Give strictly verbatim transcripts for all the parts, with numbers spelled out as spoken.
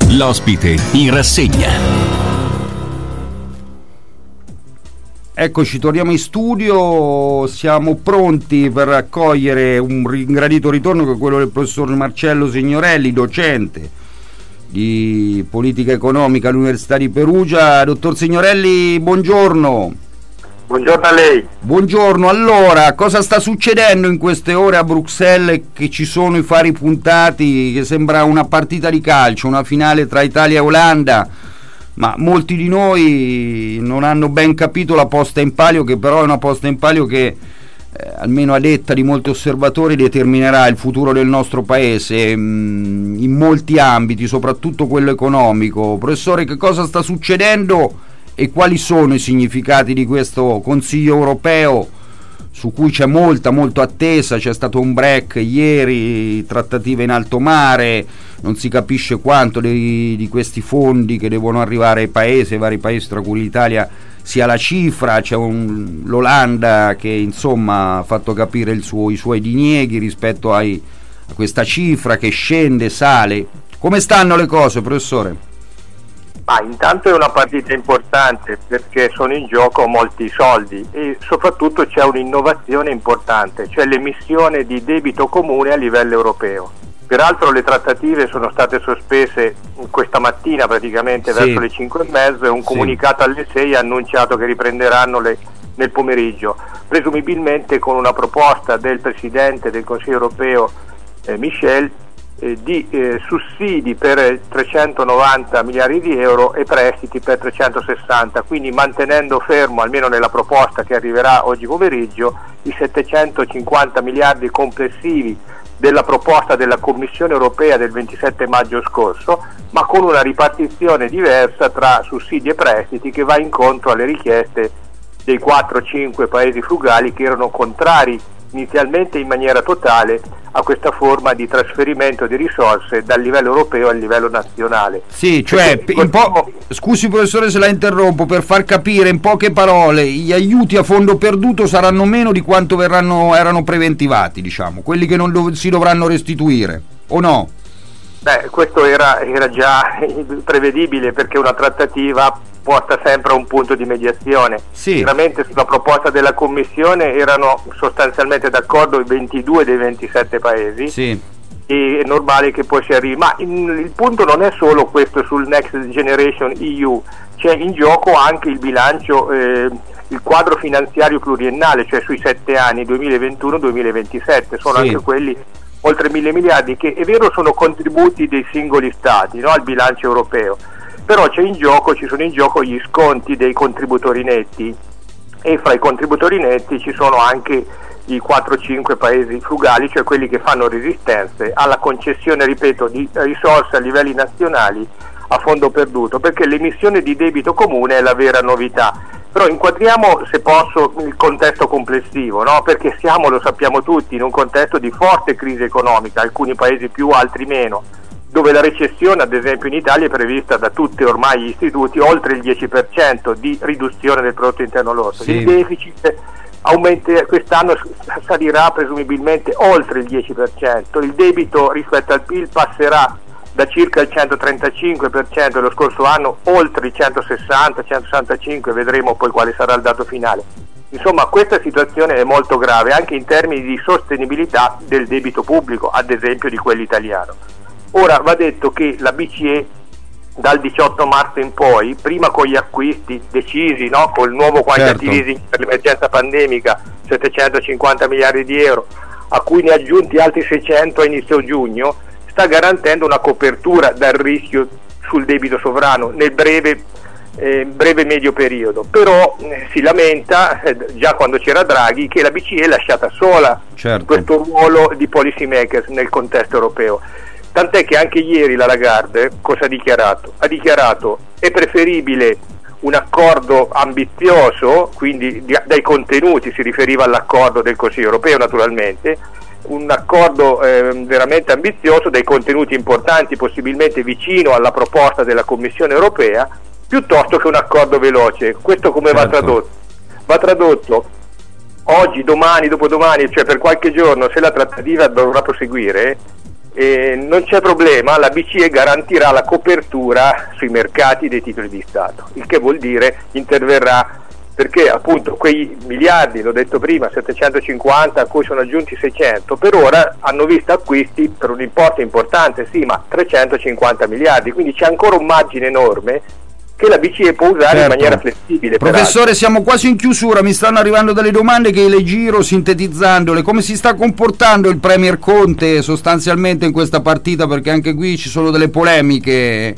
L'ospite in rassegna. Eccoci, torniamo in studio, siamo pronti per accogliere un gradito ritorno che è quello del professor Marcello Signorelli, docente di politica economica all'Università di Perugia. Dottor Signorelli, buongiorno. Buongiorno a lei. Buongiorno, allora, cosa sta succedendo in queste ore a Bruxelles, che ci sono i fari puntati, che sembra una partita di calcio, una finale tra Italia e Olanda, ma molti di noi non hanno ben capito la posta in palio, che però è una posta in palio che, eh, almeno a detta di molti osservatori, determinerà il futuro del nostro paese mh, in molti ambiti, soprattutto quello economico. Professore, che cosa sta succedendo e quali sono i significati di questo Consiglio europeo su cui c'è molta molto attesa? C'è stato un break ieri, trattative in alto mare, non si capisce quanto di, di questi fondi che devono arrivare ai paesi, ai vari paesi, tra cui l'Italia, sia la cifra. C'è un, l'Olanda che insomma ha fatto capire il suo, i suoi dinieghi rispetto ai, a questa cifra che scende, sale. Come stanno le cose, professore? Ah, intanto è una partita importante perché sono in gioco molti soldi e soprattutto c'è un'innovazione importante, cioè l'emissione di debito comune a livello europeo. Peraltro le trattative sono state sospese questa mattina praticamente, sì, verso le cinque e mezzo, e un comunicato sì. alle sei ha annunciato che riprenderanno le, nel pomeriggio, presumibilmente con una proposta del Presidente del Consiglio europeo eh, Michel, Eh, di eh, sussidi per trecentonovanta miliardi di euro e prestiti per trecentosessanta, quindi mantenendo fermo, almeno nella proposta che arriverà oggi pomeriggio, i settecentocinquanta miliardi complessivi della proposta della Commissione europea del ventisette maggio scorso, ma con una ripartizione diversa tra sussidi e prestiti che va incontro alle richieste dei quattro cinque paesi frugali che erano contrari inizialmente in maniera totale a questa forma di trasferimento di risorse dal livello europeo al livello nazionale. Sì, cioè, in po- scusi professore se la interrompo, per far capire in poche parole, gli aiuti a fondo perduto saranno meno di quanto verranno erano preventivati, diciamo, quelli che non dov- si dovranno restituire, o no? Beh, questo era, era già prevedibile, perché una trattativa porta sempre a un punto di mediazione. Sì. Sicuramente sulla proposta della Commissione erano sostanzialmente d'accordo i ventidue dei ventisette paesi, sì, e è normale che poi si arrivi, ma il punto non è solo questo sul Next Generation E U, c'è in gioco anche il bilancio, eh, il quadro finanziario pluriennale, cioè sui sette anni duemilaventuno duemilaventisette, sono sì. anche quelli oltre mille miliardi, che è vero sono contributi dei singoli stati, no, al bilancio europeo, però c'è in gioco, ci sono in gioco gli sconti dei contributori netti, e fra i contributori netti ci sono anche i quattro cinque paesi frugali, cioè quelli che fanno resistenze alla concessione, ripeto, di risorse a livelli nazionali a fondo perduto, perché l'emissione di debito comune è la vera novità. Però inquadriamo, se posso, il contesto complessivo, no? Perché siamo, lo sappiamo tutti, in un contesto di forte crisi economica, alcuni paesi più, altri meno, dove la recessione, ad esempio in Italia, è prevista da tutti ormai gli istituti oltre il dieci per cento di riduzione del prodotto interno lordo. Sì. Il deficit aumenta, quest'anno salirà presumibilmente oltre il dieci per cento, il debito rispetto al P I L passerà da circa il centotrentacinque per cento dello scorso anno oltre i centosessanta centosessantacinque, vedremo poi quale sarà il dato finale. Insomma, questa situazione è molto grave anche in termini di sostenibilità del debito pubblico, ad esempio di quello italiano. Ora va detto che la B C E dal diciotto marzo in poi, prima con gli acquisti decisi, no, col nuovo quantitative easing, certo, per l'emergenza pandemica, settecentocinquanta miliardi di euro, a cui ne ha aggiunti altri seicento a inizio giugno, sta garantendo una copertura dal rischio sul debito sovrano nel breve eh, breve medio periodo. Però eh, si lamenta, eh, già quando c'era Draghi, che la B C E è lasciata sola, certo, questo ruolo di policy makers nel contesto europeo. Tant'è che anche ieri la Lagarde cosa ha dichiarato? Ha dichiarato è preferibile un accordo ambizioso, quindi di, dai contenuti, si riferiva all'accordo del Consiglio europeo naturalmente, un accordo eh, veramente ambizioso, dai contenuti importanti, possibilmente vicino alla proposta della Commissione europea, piuttosto che un accordo veloce. Questo come certo. va tradotto? Va tradotto oggi, domani, dopodomani, cioè per qualche giorno, se la trattativa dovrà proseguire, eh, non c'è problema, la B C E garantirà la copertura sui mercati dei titoli di Stato, il che vuol dire interverrà, perché appunto quei miliardi, l'ho detto prima, settecentocinquanta a cui sono aggiunti seicento, per ora hanno visto acquisti per un importo importante, sì, ma trecentocinquanta miliardi, quindi c'è ancora un margine enorme che la B C E può usare, certo, in maniera flessibile. Professore, peraltro. Siamo quasi in chiusura, mi stanno arrivando delle domande che le giro sintetizzandole. Come si sta comportando il Premier Conte sostanzialmente in questa partita? Perché anche qui ci sono delle polemiche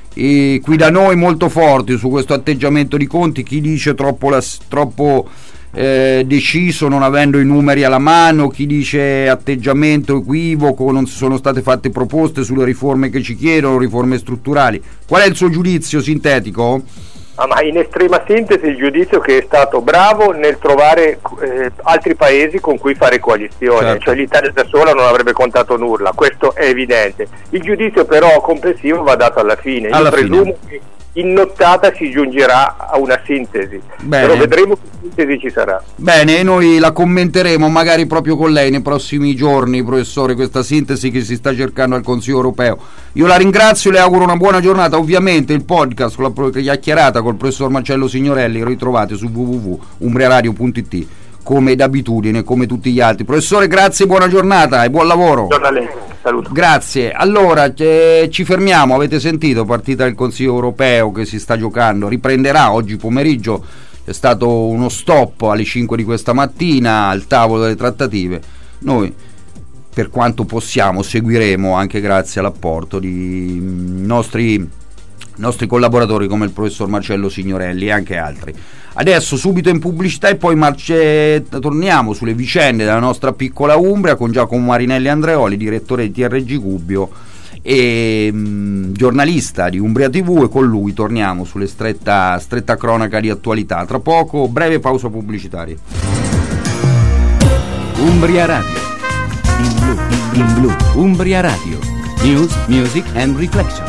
e qui da noi molto forti su questo atteggiamento di Conte, chi dice troppo, la, troppo eh, deciso non avendo i numeri alla mano, chi dice atteggiamento equivoco, non sono state fatte proposte sulle riforme che ci chiedono, riforme strutturali. Qual è il suo giudizio sintetico? Ah, ma in estrema sintesi il giudizio che è stato bravo nel trovare eh, altri paesi con cui fare coalizione, certo. Cioè l'Italia da sola non avrebbe contato nulla, questo è evidente. Il giudizio però complessivo va dato alla fine. Alla Io fine. presumo che in nottata si giungerà a una sintesi. Bene. Però vedremo che sintesi ci sarà. Bene, noi la commenteremo magari proprio con lei nei prossimi giorni, professore, questa sintesi che si sta cercando al Consiglio europeo. Io la ringrazio, le auguro una buona giornata. Ovviamente il podcast con la chiacchierata col professor Marcello Signorelli lo ritrovate su w w w punto umbriaradio punto i t come d'abitudine, come tutti gli altri. Professore, grazie, buona giornata e buon lavoro. Buongiorno a lei, saluto. Grazie. Allora, eh, ci fermiamo, avete sentito, partita del Consiglio europeo che si sta giocando, riprenderà oggi pomeriggio, è stato uno stop alle cinque di questa mattina al tavolo delle trattative. Noi, per quanto possiamo, seguiremo, anche grazie all'apporto di nostri, nostri collaboratori come il professor Marcello Signorelli e anche altri. Adesso subito in pubblicità e poi marce... torniamo sulle vicende della nostra piccola Umbria con Giacomo Marinelli Andreoli, direttore di T R G Gubbio e mh, giornalista di Umbria tivù, e con lui torniamo sulle stretta, stretta cronaca di attualità. Tra poco, breve pausa pubblicitaria. Umbria Radio. In blu, in blu. Umbria Radio. News, music and reflection.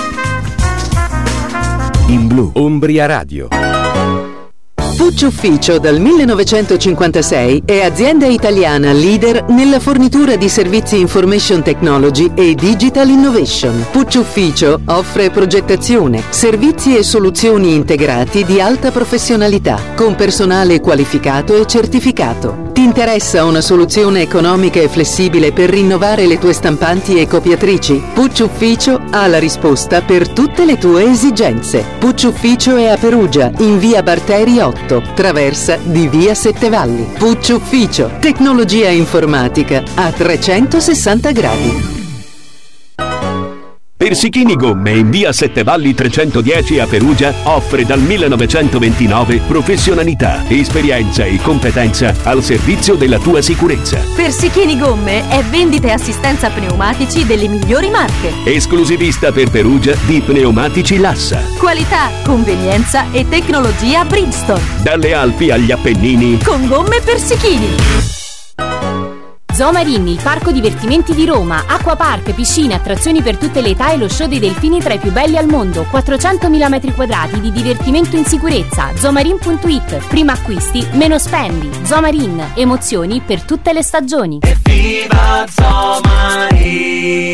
In blu. Umbria Radio. Pucci Ufficio dal millenovecentocinquantasei è azienda italiana leader nella fornitura di servizi information technology e digital innovation. Pucci Ufficio offre progettazione, servizi e soluzioni integrati di alta professionalità, con personale qualificato e certificato. Ti interessa una soluzione economica e flessibile per rinnovare le tue stampanti e copiatrici? Pucci Ufficio ha la risposta per tutte le tue esigenze. Pucci Ufficio è a Perugia, in via Barteri otto. Traversa di via Sette Valli. Pucci Ufficio, tecnologia informatica a trecentosessanta gradi. Persichini Gomme in via Sette Valli trecentodieci a Perugia offre dal millenovecentoventinove professionalità, esperienza e competenza al servizio della tua sicurezza. Persichini Gomme è vendita e assistenza pneumatici delle migliori marche. Esclusivista per Perugia di pneumatici Lassa. Qualità, convenienza e tecnologia Bridgestone. Dalle Alpi agli Appennini. Con gomme Persichini. Zomarin, il parco divertimenti di Roma, acquapark, piscine, attrazioni per tutte le età e lo show dei delfini tra i più belli al mondo, quattrocentomila metri quadrati di divertimento in sicurezza. Zomarin punto it, prima acquisti, meno spendi. Zomarin, emozioni per tutte le stagioni. Evviva Zomarin!